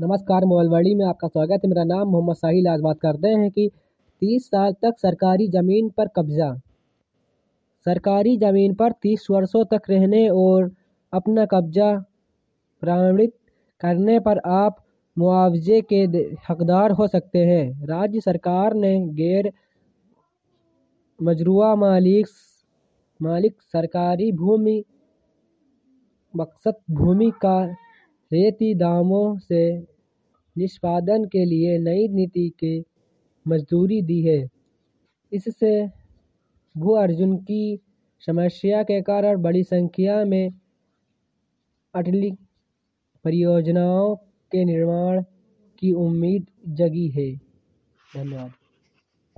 नमस्कार, मोबाइल में आपका स्वागत है। मेरा नाम मोहम्मद साहिल। आज बात करते हैं कि 30 साल तक सरकारी ज़मीन पर कब्जा। सरकारी ज़मीन पर 30 वर्षों तक रहने और अपना कब्जा प्रमाणित करने पर आप मुआवजे के हकदार हो सकते हैं। राज्य सरकार ने गैर मजरूआ मालिक सरकारी भूमि मकसद भूमि का रियायती दामों से निष्पादन के लिए नई नीति की मंजूरी दी है। इससे भू अर्जन की समस्या के कारण बड़ी संख्या में अटल परियोजनाओं के निर्माण की उम्मीद जगी है। धन्यवाद।